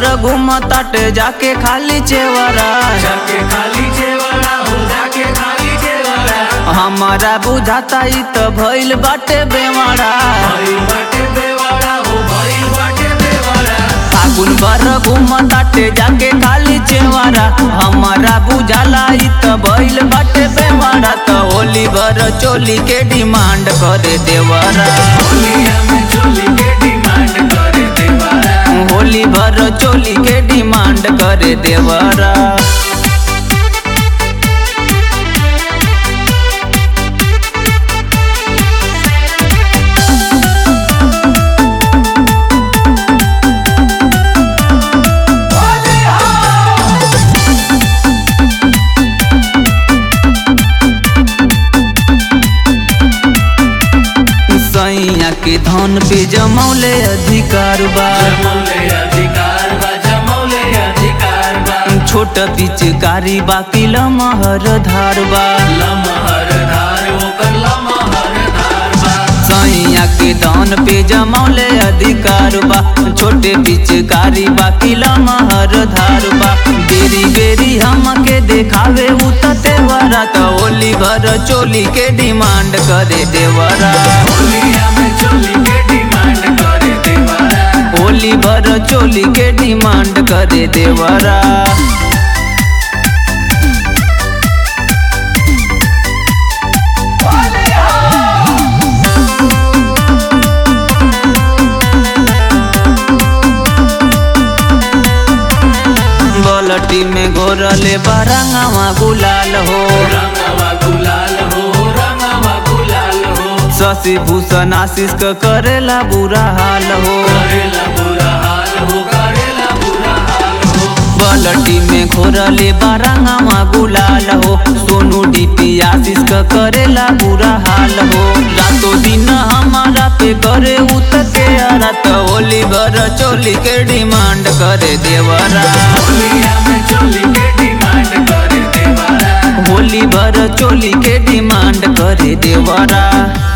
घूमताटे जाके खाली चेवरा, जाके खाली चेवरा हो, जाके खाली चेवरा। हमारा बुझाता ई त भइल बाटे बेवाड़ा, भइल बाटे बेवाड़ा हो, भइल बाटे बेवाड़ा। फागुन भर घूमताटे जाके खाली चेवरा, हमारा बुझाला ई त भइल बाटे बेवाड़ा। त होली भर चोली के डिमांड करे देवरा, होलिया में चोली के डिमांड करे देवरा। होली भर चोली के डिमांड करे देवरा। सैया के धन पे जमौले अधिकार बा, जमौले अधिकार बा, जमौले अधिकार बा। छोट पिचकारी बाकी लमहर धार बा, लमहर धार ओकर लमहर धार बा। सैया के धन पे जमौले अधिकार बा, छोटे पिचकारी बाकी लमहर धार बा। बेरी बेरी हमके देखावे उत तेवरा, त होली भर चोली के डिमांड करे देवरा, होलिया में चोली के डिमांड करे देवरा। होली भर चोली के डिमांड करे देवरा। बलटी में घोरले बरंगवा गुलाल हो, रंगवा गुलाल हो, रंगवा गुलाल हो। शशि भूषण आशीष क करेला बुरा हाल हो, करेला बुरा हाल हो, करेला बुरा हाल हो। बलटी में घोरले बरंगवा गुलाल हो, सोनू डीपी आशीष क करेला बुरा हाल हो। रातों दिन हमारा पे करे उत के आरा, त होली भर चोली के डिमांड करे देवरा, होलिया में चोली के डिमांड करे देवरा। होली भर चोली के डिमांड करे देवरा।